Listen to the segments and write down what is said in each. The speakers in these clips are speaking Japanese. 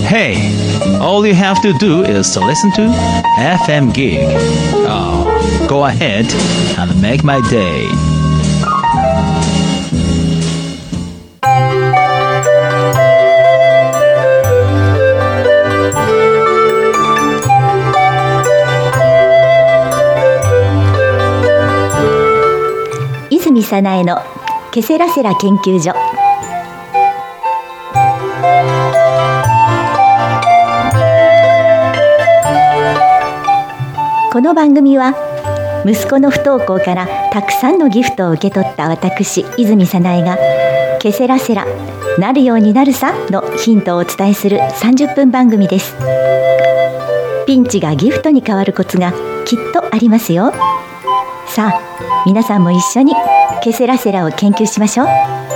Hey, all you have to do is to listen to FM Gig. Oh, go ahead and make my day. 泉早苗のケセラセラ研究所。この番組は息子の不登校からたくさんのギフトを受け取った私泉早苗がケセラセラなるようになるさのヒントをお伝えする30分番組です。ピンチがギフトに変わるコツがきっとありますよ。さあ皆さんも一緒にケセラセラを研究しましょう。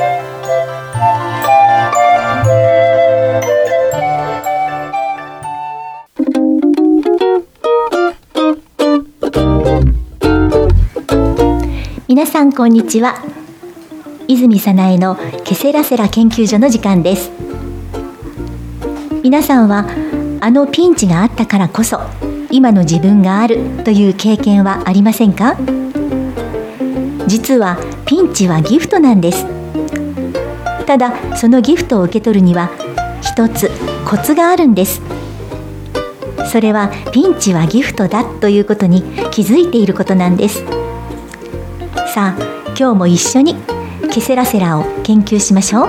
皆さんこんにちは。泉早苗のケセラセラ研究所の時間です。皆さんはあのピンチがあったからこそ今の自分があるという経験はありませんか？実はピンチはギフトなんです。ただそのギフトを受け取るには一つコツがあるんです。それはピンチはギフトだということに気づいていることなんです。さあ今日も一緒にケセラセラを研究しましょ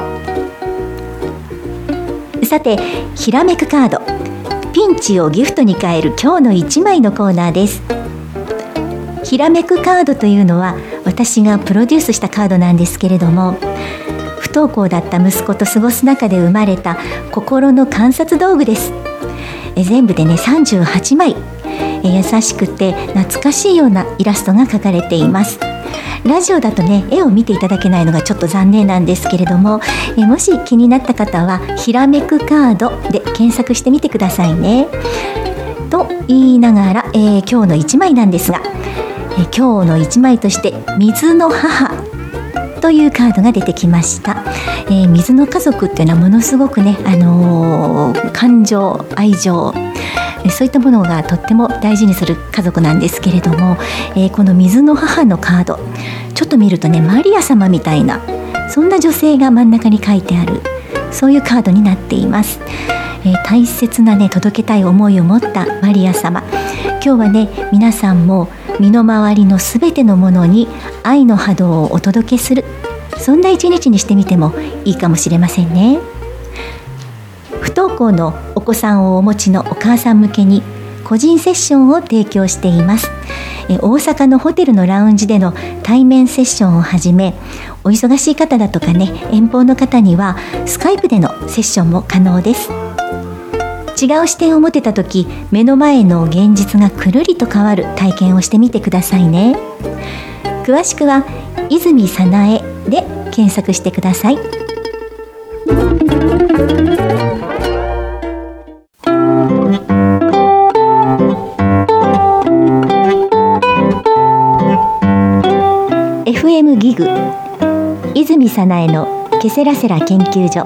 う。さてひらめくカード、ピンチをギフトに変える今日の1枚のコーナーです。ひらめくカードというのは私がプロデュースしたカードなんですけれども、不登校だった息子と過ごす中で生まれた心の観察道具です。全部でね38枚、優しくて懐かしいようなイラストが描かれています。ラジオだとね絵を見ていただけないのがちょっと残念なんですけれども、もし気になった方はひらめくカードで検索してみてくださいね。と言いながら、今日の1枚なんですが、今日の1枚として水の母というカードが出てきました。水の家族っていうのはものすごくね、感情、愛情、そういったものがとっても大事にする家族なんですけれども、この水の母のカードちょっと見るとねマリア様みたいなそんな女性が真ん中に書いてある、そういうカードになっています。大切なね届けたい思いを持ったマリア様、今日はね皆さんも身の回りのすべてのものに愛の波動をお届けする、そんな一日にしてみてもいいかもしれませんね。不登校のお子さんをお持ちのお母さん向けに個人セッションを提供しています。大阪のホテルのラウンジでの対面セッションをはじめ、お忙しい方だとかね遠方の方にはスカイプでのセッションも可能です。違う視点を持てた時、目の前の現実がくるりと変わる体験をしてみてくださいね。詳しくは泉早苗で検索してください。FM ギグ泉早苗のケセラセラ研究所。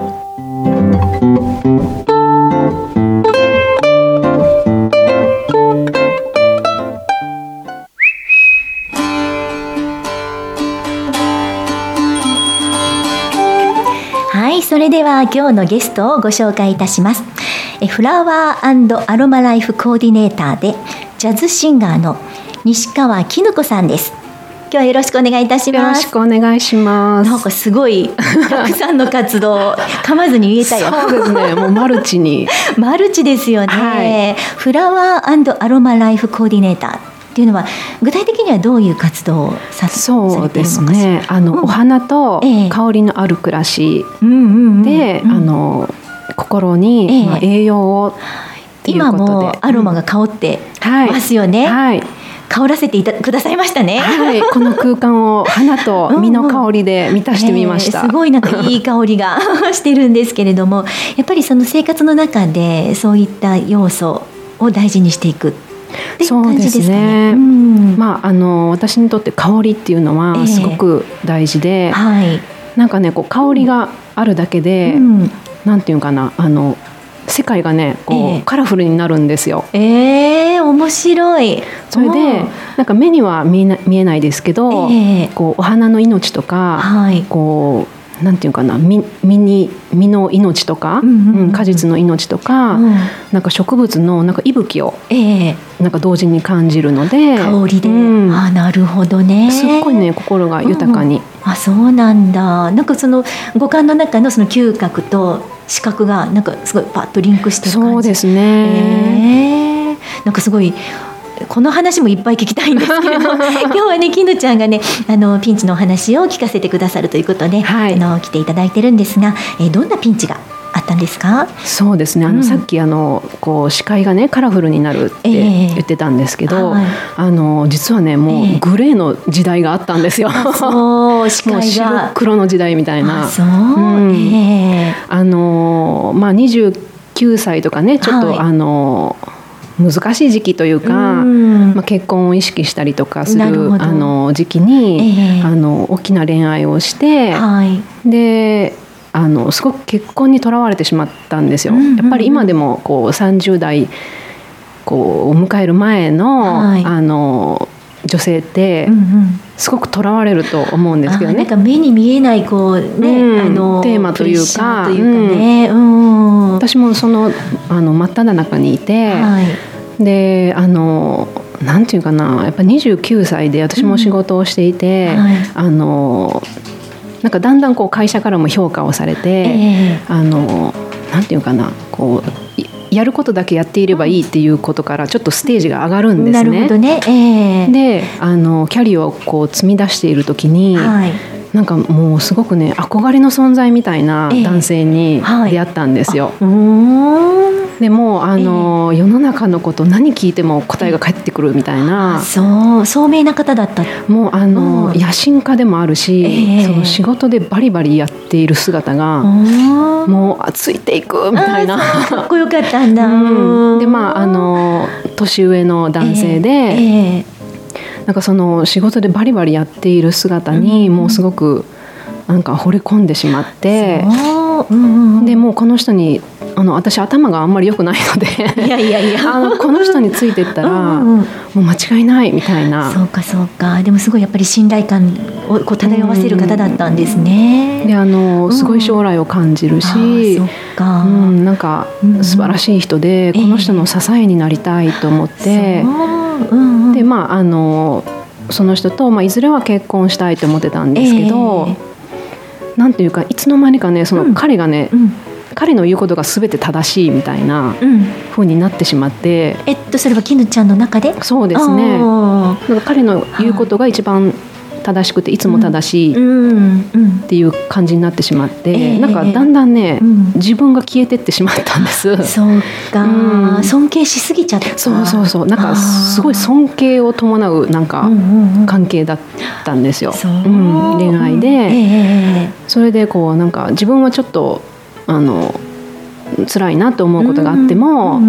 はい、それでは今日のゲストをご紹介いたします。フラワー&アロマライフコーディネーターでジャズシンガーの西川絹子さんです。今日はよろしくお願いいたします。 よろしくお願いします。 なんかすごいたくさんの活動噛まずに言えたよ。 そうですね、もうマルチにマルチですよね、はい、フラワー&アロマライフコーディネーターっていうのは具体的にはどういう活動をされているのかしら。 そうですね、お花と香りのある暮らしで、心に、栄養をっていうことで、 今もアロマが香ってますよね、はい、香らせてくださいましたね、 はい、この空間を花と実の香りで満たしてみました、 すごいなんかいい香りがしてるんですけれども、やっぱりその生活の中でそういった要素を大事にしていくっていう感じですかね。そうですね、 私にとって香りっていうのはすごく大事で、なんかねこう香りがあるだけで、なんていうかな、 世界がねこう、カラフルになるんですよ。 面白い。 それでなんか目には見えないですけど、こうお花の命とか、こうなんていうかな、実の命とか、果実の命とか、なんか植物のなんか息吹を、なんか同時に感じるので、 香りで、なるほどね。 すっごいね心が豊かに。 そうなんだ。なんかその五感の中のその嗅覚と視覚がなんかすごいパッとリンクしてる感じ。 そうですね。 なんかすごい。この話もいっぱい聞きたいんですけれども今日はねきぬちゃんがねピンチのお話を聞かせてくださるということで、来ていただいてるんですが、どんなピンチがあったんですか？ そうですね、さっきこう視界がねカラフルになるって言ってたんですけど、実はねもうグレーの時代があったんですよ。 そう視界が白黒の時代みたいな。29歳とかねちょっと難しい時期というか、結婚を意識したりとかする時期に、大きな恋愛をして、ですごく結婚にとらわれてしまったんですよ。やっぱり今でもこう30代こう迎える前の、女性ってすごくとらわれると思うんですけどね。 なんか目に見えないこう、ねテーマというか、私もその真っ只中にいて、でなんていうかな、やっぱ29歳で私も仕事をしていて、なんかだんだんこう会社からも評価をされて、なんていうかな、こうやることだけやっていればいいっていうことからちょっとステージが上がるんですね。 なるほどね。 でキャリアをこう積み出している時に、なんかもうすごくね憧れの存在みたいな男性に出会ったんですよ。でも世の中のこと何聞いても答えが返ってくるみたいな、 聡明な方だった。 もう野心家でもあるし、その仕事でバリバリやっている姿がもうついていくみたいな。 かっこよかったんだ。 で年上の男性で、なんかその仕事でバリバリやっている姿にもうすごくなんか惚れ込んでしまって、でもうこの人に私頭があんまり良くないのでこの人についていったらもう間違いないみたいな。 そうかそうか。でもすごいやっぱり信頼感をこう漂わせる方だったんですね。 ですごい将来を感じるし、なんか素晴らしい人で、この人の支えになりたいと思って、でその人と、いずれは結婚したいと思ってたんですけど、なんていうかいつの間にかねその彼がね、彼の言うことが全て正しいみたいな風になってしまって、 それはきぬちゃんの中で？ そうですね。なんか彼の言うことが一番正しくていつも正しいっていう感じになってしまって、なんかだんだんね、自分が消えてってしまったんです。 そうか、尊敬しすぎちゃった。 そうなんかすごい尊敬を伴うなんか関係だったんですよ。恋愛で、それでこうなんか自分はちょっと辛いなと思うことがあっても、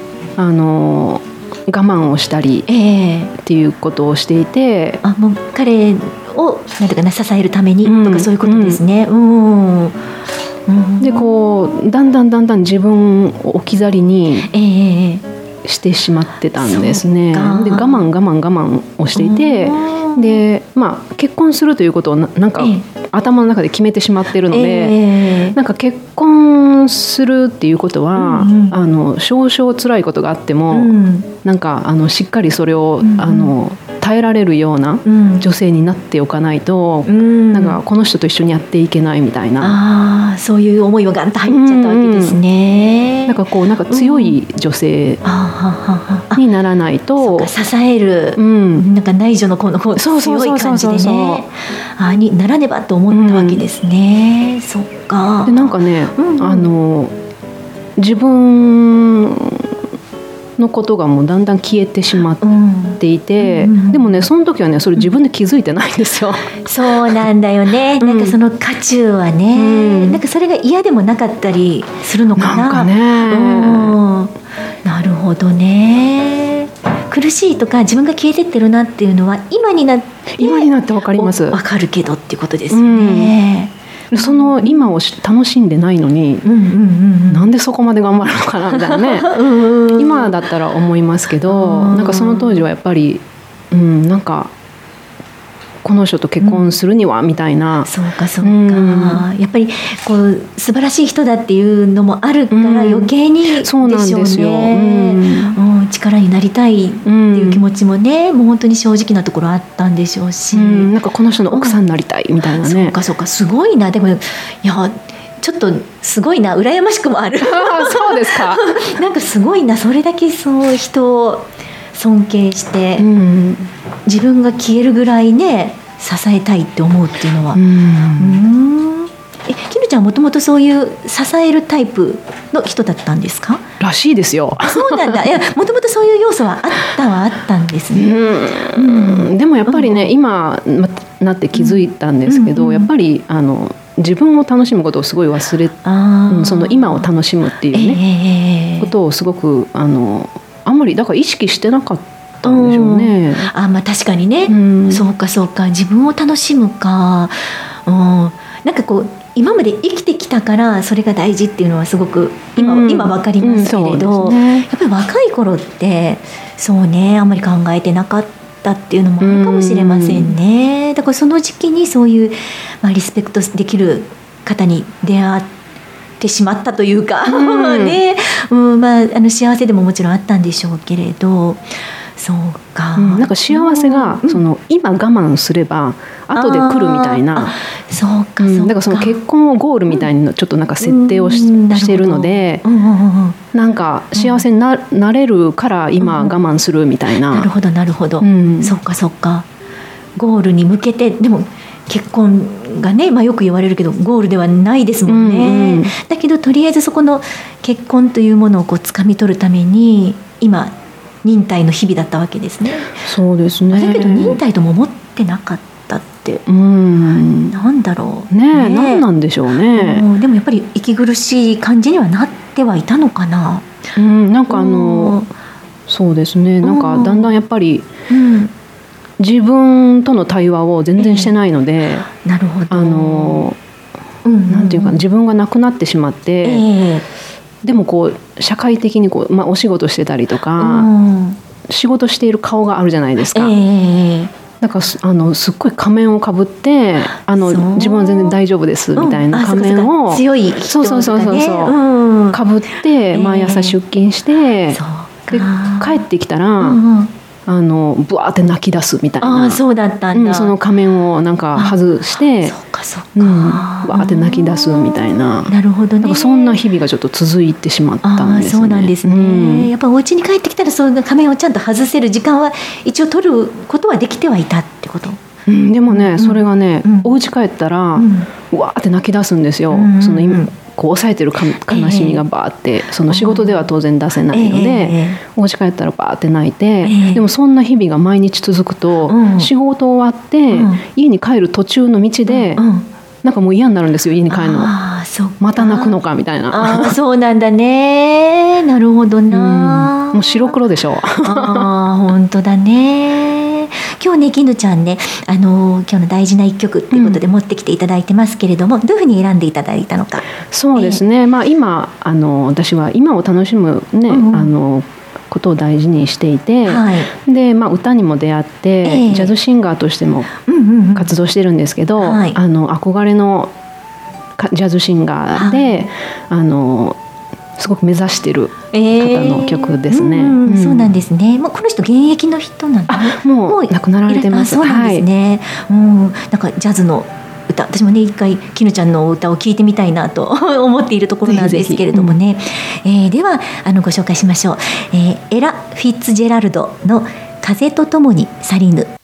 我慢をしたりっていうことをしていて、 もう彼をなんていうかな、支えるためにとかそういうことですね。 でこうだんだん自分を置き去りにしてしまってたんですね。で我慢をしていて、で結婚するということをなんか頭の中で決めてしまっているので、なんか結婚するっていうことは、少々辛いことがあっても、なんかしっかりそれを耐えられるような女性になっておかないと、なんかこの人と一緒にやっていけないみたいな、 そういう思いがガンと入っちゃったわけですね。 なんかこうなんか強い女性にならないと、 支える、なんか内助のこの強い感じでねにならねばと思ったわけですね。そっか。 でなんかね、自分のことがもうだんだん消えてしまっていて、でもねその時はねそれ自分で気づいてないんですよ。 そうなんだよね。なんかその渦中はね、なんかそれが嫌でもなかったりするのかな。 なんかね、 なるほどね。苦しいとか自分が消えてってるなっていうのは今になって分かります。 分かるけどっていうことですよね。 その今を楽しんでないのに、なんでそこまで頑張るのかなみたいなね今だったら思いますけど、なんかその当時はやっぱり、なんかこの人と結婚するにはみたいな、 そうかそうか、やっぱりこう素晴らしい人だっていうのもあるから余計にでしょうね。そうなんですよ、力になりたいっていう気持ちもね、もう本当に正直なところあったんでしょうし、 なんかこの人の奥さんになりたいみたいなね。 そうかそうか、すごいな。でもいやちょっとすごいな、羨ましくもあるそうですかなんかすごいな、それだけそう人を尊敬して、自分が消えるぐらいね支えたいって思うっていうのは、きぬちゃんはもともとそういう支えるタイプの人だったんですか？ らしいですよ。 そうなんだ。いや、もともとそういう要素はあったんですね。 でもやっぱりね、今なって気づいたんですけど、やっぱり自分を楽しむことをすごい忘れ、その今を楽しむっていうね、ことをすごくあんまりだから意識してなかったんでしょうね。 まあ確かにね、そうかそうか、自分を楽しむか、なんかこう今まで生きてきたからそれが大事っていうのはすごく今分かりますけれど、やっぱり若い頃ってそうね、あんまり考えてなかったっていうのもあるかもしれませんね。だからその時期にそういう、リスペクトできる方に出会ってしまったというかね、幸せでももちろんあったんでしょうけれど、そうか、 なんか幸せが、その今我慢すれば後で来るみたいな、 そうかそうか、 だからその結婚をゴールみたいなちょっとなんか設定をしてるので、なんか幸せになれるから今我慢するみたいな。 なるほどなるほど、そうかそうか、ゴールに向けて。でも結婚がね、よく言われるけどゴールではないですもんね。だけどとりあえずそこの結婚というものをこう掴み取るために今忍耐の日々だったわけですね。 そうですね。 だけど忍耐とも思ってなかったって、なんだろうね。何なんでしょうね。 でもやっぱり息苦しい感じにはなってはいたのかな。 なんかそうですね。なんかだんだんやっぱり、自分との対話を全然してないので、 なるほど。 なんていうか、自分がなくなってしまって。でもこう社会的にこう、お仕事してたりとか、仕事している顔があるじゃないですか。だからすっごい仮面をかぶって自分は全然大丈夫ですみたいな仮面を、 強い人とかね、 かぶって毎朝出勤して、で帰ってきたら、ブワーって泣き出すみたいな。 そうだったんだ。 その仮面をなんか外して、ワーって泣き出すみたいな。 なるほどね。 なんかそんな日々がちょっと続いてしまったんですね。 そうなんですね。やっぱお家に帰ってきたらその仮面をちゃんと外せる時間は一応取ることはできてはいたってこと。 でもね、それがね、お家帰ったら、わーって泣き出すんですよ。その今こう抑えてる悲しみがバーって、その仕事では当然出せないので、お家帰ったらバーって泣いて、でもそんな日々が毎日続くと、仕事終わって、家に帰る途中の道で、なんかもう嫌になるんですよ、家に帰るの。また泣くのかみたいな。 そうなんだね。なるほどな。 もう白黒でしょ。 本当だね。今日ね、きぬちゃんね、今日の大事な一曲っていうことで持ってきていただいてますけれども、どういうふうに選んでいただいたのか。 そうですね、今私は今を楽しむね、ことを大事にしていて、で、歌にも出会って、ジャズシンガーとしても活動してるんですけど、憧れのジャズシンガーで、すごく目指してる方の曲ですね。 そうなんですね。もうこの人現役の人なんだね。 もう亡くなられてます。 そうなんですね。なんかジャズの歌、私もね一回きぬちゃんの歌を聞いてみたいなと思っているところなんですけれどもね。ではご紹介しましょう。エラ・フィッツジェラルドの風とともに去りぬ。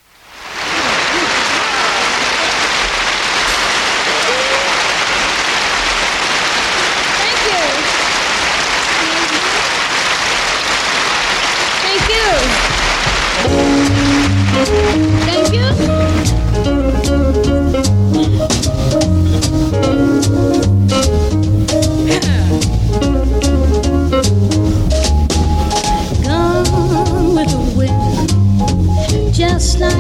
Just like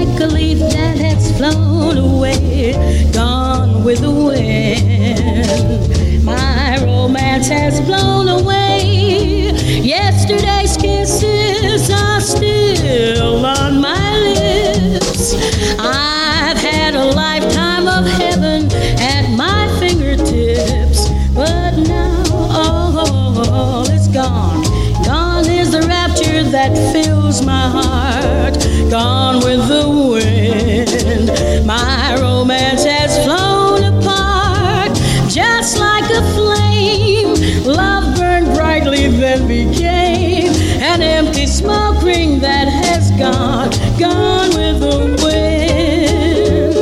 and became an empty smoke ring that has gone with the wind.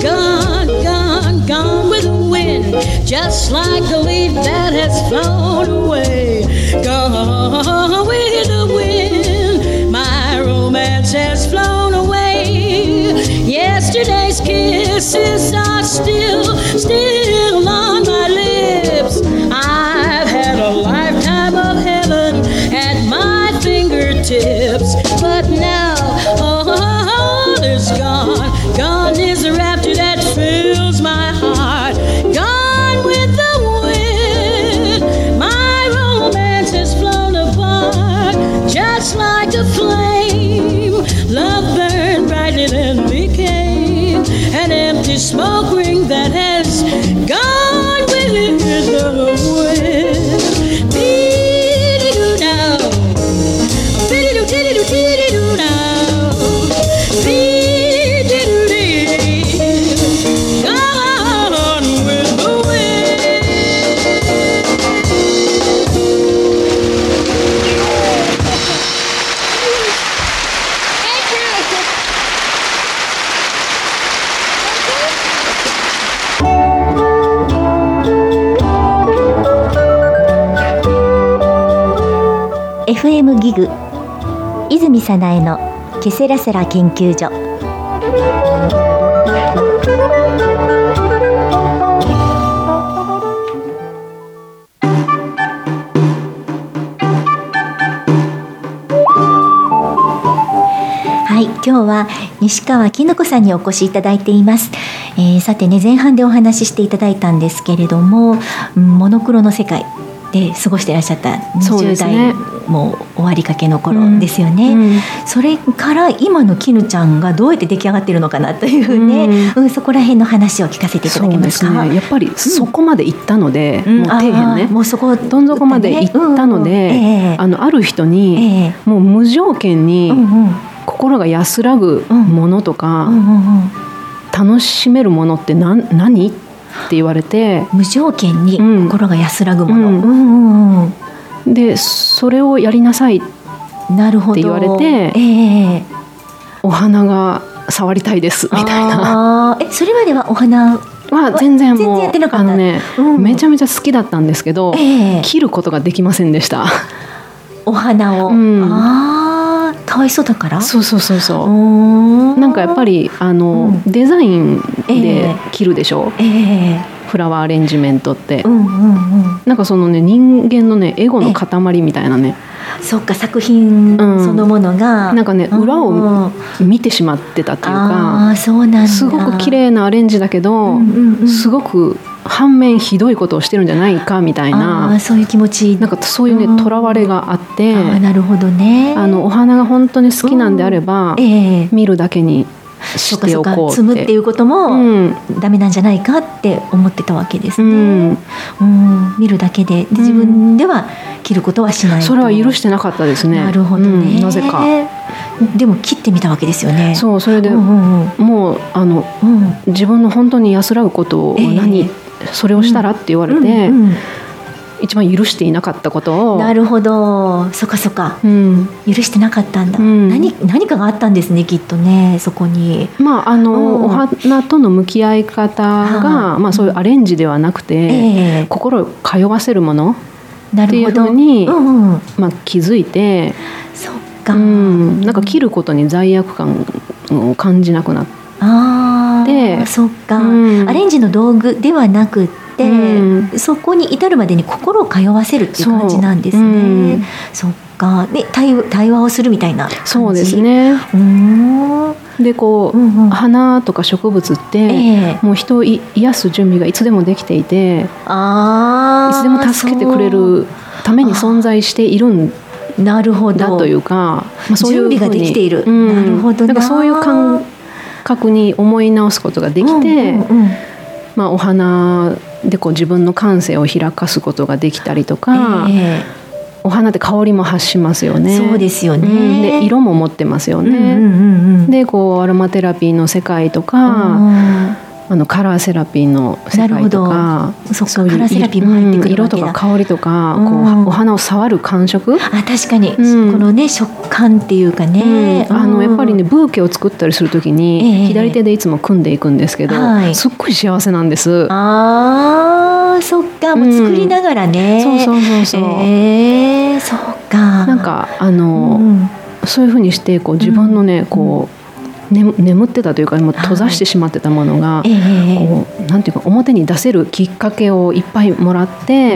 Gone with the wind, just like a leaf that has flown away. Gone with the wind, my romance has flown away. Yesterday's kisses are still on my lips. I've had a lifetime of heaven at my fingertips, but now all is gone. Gone is the rapture that fills my heart. Gone with the wind, my romance has flown apart, just like a flame. Love burned brightly and became an empty smoke ring that has gone with the wind. Dee-dee-doo now, dee-dee-doo now, dee-dee-doo-dee, gone with the wind. Thank you. FM ギグ泉早苗のケセラセラ研究所。はい、今日は西川きぬこさんにお越しいただいています。さてね、前半でお話ししていただいたんですけれども、モノクロの世界で過ごしていらっしゃった20代も終わりかけの頃ですよね。それから今のきぬちゃんがどうやって出来上がっているのかなというね、そこら辺の話を聞かせていただけますか。 そうですね、やっぱりそこまで行ったので、もう底辺ね、 もうそこどん底まで行ったので、ある人に、もう無条件に心が安らぐものとか、楽しめるものって何って言われて、 無条件に心が安らぐもの、 でそれをやりなさいって言われて、お花が触りたいですみたいな。 それまではお花は全然もうやってなかった。 めちゃめちゃ好きだったんですけど、切ることができませんでした。 お花を、かわいそうだから。 そうなんかやっぱりデザインで切るでしょ、フラワーアレンジメントって、なんかそのね、人間のねエゴの塊みたいなね、 そっか、作品そのものが、 なんかね、裏を見てしまってたっていうか、 そうなんだ、 すごく綺麗なアレンジだけど、すごく反面ひどいことをしてるんじゃないかみたいな、 そういう気持ち、 なんかそういうね、とらわれがあって、 なるほどね、 お花が本当に好きなんであれば、見るだけにしておこうって、 摘むっていうこともダメなんじゃないかって思ってたわけですね。見るだけで、自分では切ることはしない。 それは許してなかったですね。 なるほどね、 なぜか。 でも切ってみたわけですよね。 そう、それで、もう自分の本当に安らぐことをそれをしたらって言われて、一番許していなかったことを。 なるほど、そっか、許してなかったんだ、何かがあったんですね、きっとね、そこに。 お花との向き合い方が、そういうアレンジではなくて、心を通わせるものっていうふうに、気づいて、 そっか、 なんか切ることに罪悪感を感じなくなって、 そっか、アレンジの道具ではなくて、そこに至るまでに心を通わせるっていう感じなんですね。そっか、で対話をするみたいな感じ。 そうですね。でこう、花とか植物って、もう人を癒す準備がいつでもできていて、いつでも助けてくれるために存在しているんだというか、そういう準備ができている、なるほどな。 なんかそういう感覚に思い直すことができて、お花でこう自分の感性を開かすことができたりとか、お花って香りも発しますよね。 そうですよね。 で色も持ってますよね。でこうアロマテラピーの世界とか、 カラーセラピーの世界とか、 そういうカラーセラピーも入ってくるわけだ。 色とか香りとか、こうお花を触る感触、 確かに、このね食感っていうかね、 やっぱりねブーケを作ったりするときに、左手でいつも組んでいくんですけど、すっごい幸せなんです。 そっか、もう作りながらね、そうそっか、 なんかそういうふうにしてこう自分のね、こう眠ってたというか、もう閉ざしてしまってたものが、こうなんていうか表に出せるきっかけをいっぱいもらって、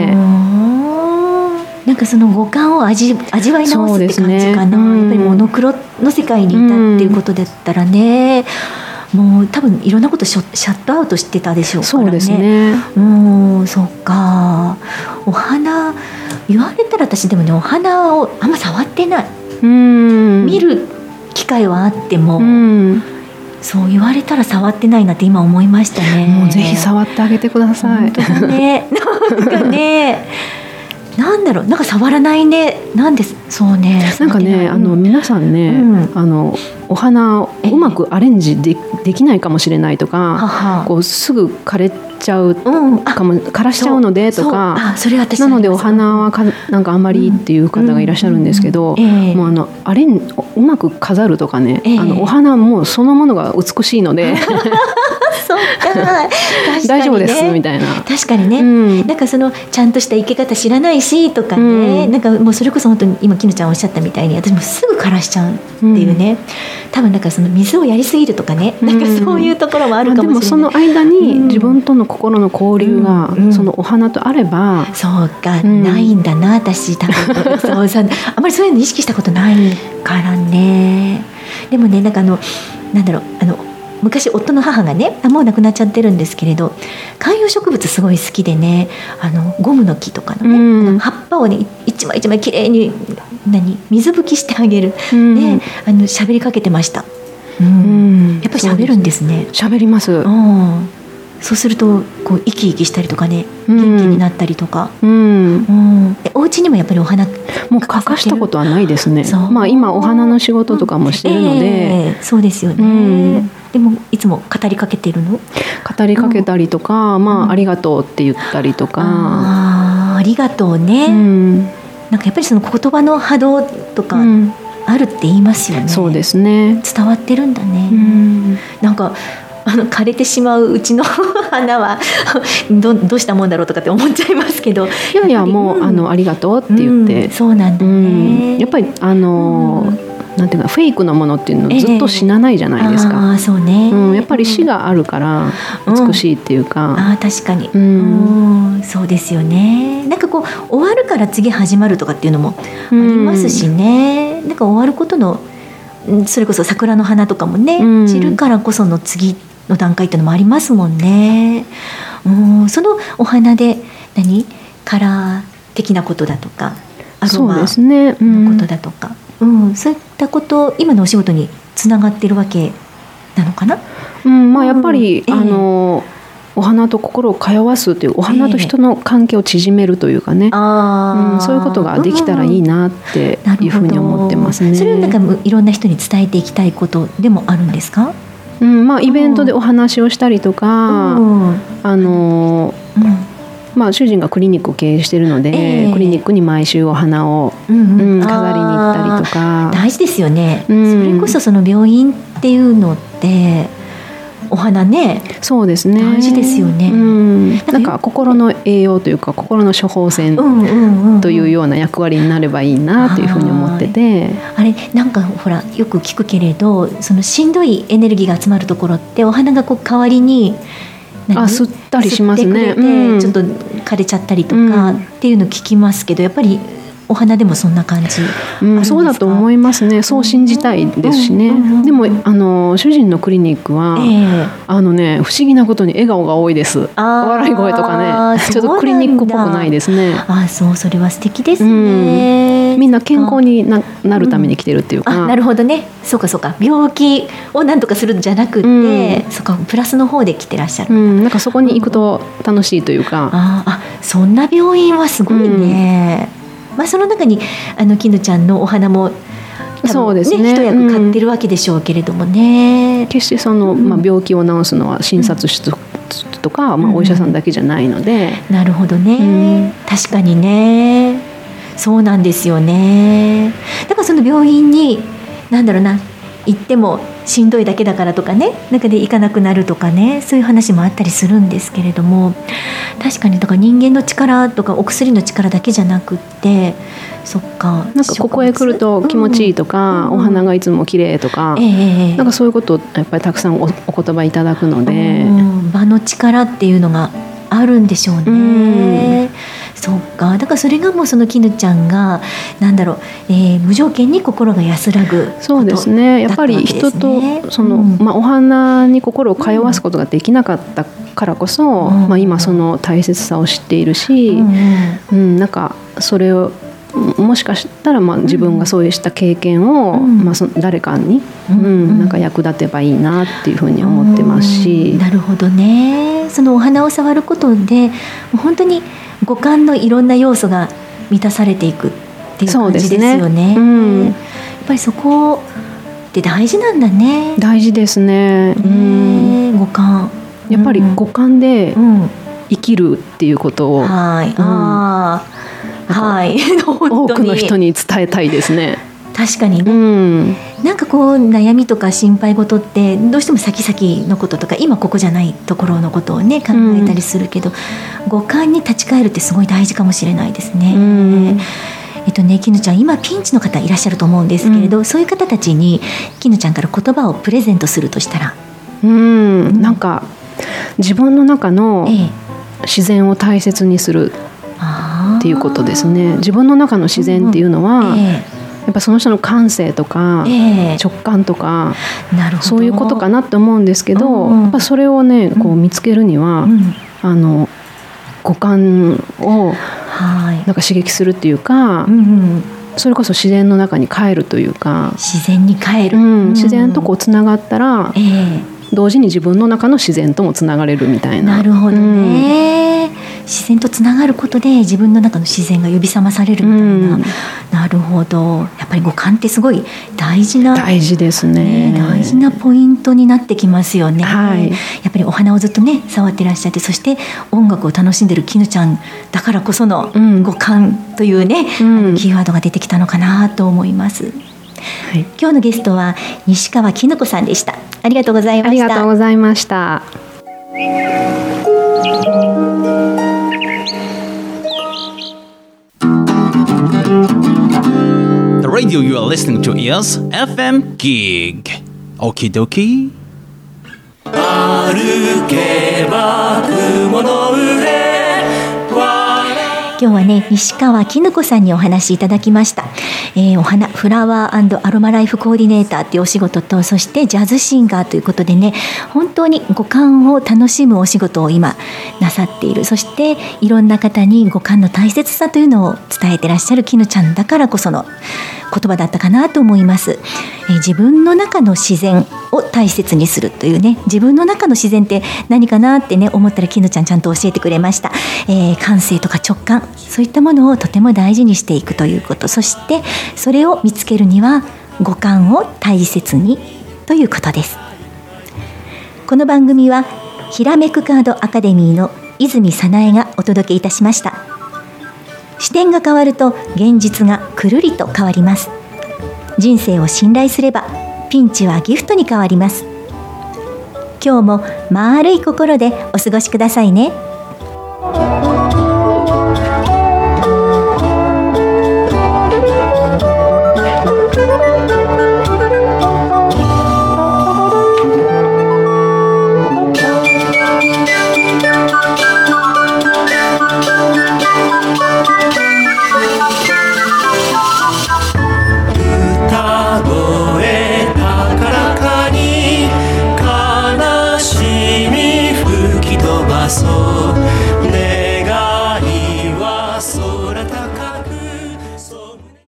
なんかその五感を味わい直すって感じかな。やっぱりモノクロの世界にいたっていうことだったらね、もう多分いろんなことシャットアウトしてたでしょうからね。そうですね。そっか。お花言われたら私でもね、お花をあんま触ってない。見る機会はあっても、そう言われたら触ってないなって今思いましたね。 もうぜひ触ってあげてください。 本当だね。なんかね、なんだろう、なんか触らないね。なんです。そうね。 なんかね、皆さんね、お花をうまくアレンジできないかもしれないとか、こうすぐ枯れちゃうかも、枯らしちゃうのでとか、なのでお花はなんかあんまりっていう方がいらっしゃるんですけど、もううまく飾るとかね、お花もそのものが美しいので。 そうか、 大丈夫ですみたいな。 確かにね、なんかそのちゃんとした生け方知らないしとかね、なんかもうそれこそ本当に今きぬちゃんおっしゃったみたいに、私もすぐ枯らしちゃうっていうね、多分なんかその水をやりすぎるとかね、なんかそういうところもあるかもしれない。でもその間に自分との心の交流がそのお花とあれば、 そうか、ないんだな私多分。そうさ、あまりそういうの意識したことないからね。でもね、なんかなんだろう、昔夫の母がね、もう亡くなっちゃってるんですけれど、観葉植物すごい好きでね、ゴムの木とかのね、葉っぱをね一枚一枚きれいに水拭きしてあげる、で喋りかけてました。やっぱり喋るんですね。 喋ります。 そうするとこう生き生きしたりとかね、元気になったりとか。お家にもやっぱりお花もう欠かしたことはないですね。今お花の仕事とかもしてるので、 そうですよね。でもいつも語りかけてるの？ 語りかけたりとか、ありがとうって言ったりとか。 ありがとうね。なんかやっぱりその言葉の波動とかあるって言いますよね。 そうですね。 伝わってるんだね。なんか枯れてしまううちの花はどうしたもんだろうとかって思っちゃいますけど、 いやもうありがとうって言って、 そうなんだね。 やっぱりなんていうかフェイクのものっていうのをずっと死なないじゃないですか。 そうね。 やっぱり死があるから美しいっていうか。 確かに。そうですよね。なんかこう終わるから次始まるとかっていうのもありますしね。なんか終わることの、それこそ桜の花とかもね、散るからこその次の段階っていうのもありますもんね。そのお花でカラー的なことだとか、アロマのことだとか、そういったこと今のお仕事につながってるわけなのかな。 やっぱり、お花と心を通わすという、お花と人の関係を縮めるというかね、そういうことができたらいいなっていうふうに思ってますね。 それはなんかいろんな人に伝えていきたいことでもあるんですか？ イベントでお話をしたりとか、主人がクリニックを経営しているので、クリニックに毎週お花を、飾りに行ったりとか。 大事ですよね。それこそその病院っていうのってお花ね。 そうですね。 大事ですよね。 なんか心の栄養というか心の処方箋というような役割になればいいなというふうに思ってて。 あれなんかほらよく聞くけれど、そのしんどいエネルギーが集まるところってお花がこう代わりに吸ったりしますね。 吸ってくれて、ちょっと枯れちゃったりとかっていうの聞きますけど、やっぱりお花でもそんな感じ、 そうだと思いますね。そう信じたいですしね。でも主人のクリニックは、不思議なことに笑顔が多いです。笑い声とかね、ちょっとクリニックっぽくないですね。 それは素敵ですね。 みんな健康になるために来てるっていうか。 なるほどね。そうか病気を何とかするんじゃなくて、プラスの方で来てらっしゃる。 なんかそこに行くと楽しいというか。 そんな病院はすごいね。その中にきぬちゃんのお花もそうですね、一役買ってるわけでしょうけれどもね。 決してその、病気を治すのは診察室とか、お医者さんだけじゃないので。 なるほどね、確かにね、そうなんですよね。だからその病院に行ってもしんどいだけだからとかね、中で行かなくなるとかね、そういう話もあったりするんですけれども、確かにだから人間の力とかお薬の力だけじゃなくって、そっか、 ここへ来ると気持ちいいとか、お花がいつも綺麗とか、そういうことをやっぱりたくさんお言葉いただくので、 場の力っていうのがあるんでしょうね。そっか、だからそれがもうその絹ちゃんが無条件に心が安らぐことだったわけですね。 そうですね。やっぱり人とお花に心を通わすことができなかったからこそ、今その大切さを知っているし、それをもしかしたら自分がそうした経験を誰かに役立てばいいなっていうふうに思ってますし。 なるほどね。そのお花を触ることで本当に五感のいろんな要素が満たされていくっていう感じですよね。やっぱりそこって大事なんだね。 大事ですね。 五感、 やっぱり五感で生きるっていうことを、多くの人に伝えたいですね。 確かにね、悩みとか心配事ってどうしても先々のこととか今ここじゃないところのことをね考えたりするけど、五感に立ち返るってすごい大事かもしれないですね。絹ちゃん、今ピンチの方いらっしゃると思うんですけれど、そういう方たちに絹ちゃんから言葉をプレゼントするとしたら、 自分の中の自然を大切にするっていうことですね。自分の中の自然っていうのは、やっぱその人の感性とか、直感とか、そういうことかなって思うんですけど、やっぱそれをね見つけるには、五感を刺激するっていうか、それこそ自然の中に帰るというか、 自然に帰る、 自然とつながったら、同時に自分の中の自然ともつながれるみたいな。 なるほどね。自然とつながることで自分の中の自然が呼び覚まされるみたいな。なるほど。やっぱり五感ってすごい大事ですね。 大事なポイントになってきますよね。やっぱりお花をずっとね触ってらっしゃって、そして音楽を楽しんでる絹ちゃんだからこその五感というね、キーワードが出てきたのかなと思います。今日のゲストは西川きぬ子さんでした。ありがとうございました。 ありがとうございました。 The radio you are listening to is FM Gig. Okie dokie. 歩けば雲の上。 今日はね西川きぬ子さんにお話しいただきました。お花フラワー&アロマライフコーディネーターっていうお仕事と、そしてジャズシンガーということでね、本当に五感を楽しむお仕事を今なさっている。そしていろんな方に五感の大切さというのを伝えてらっしゃるきぬちゃんだからこその言葉だったかなと思います。自分の中の自然を大切にするというね、自分の中の自然って何かなってね思ったらきぬちゃんちゃんと教えてくれました。感性とか直感、そういったものをとても大事にしていくということ、そしてそれを見つけるには五感を大切にということです。この番組はひらめくカードアカデミーの泉早苗がお届けいたしました。視点が変わると現実がくるりと変わります。人生を信頼すればピンチはギフトに変わります。今日も丸い心でお過ごしくださいね。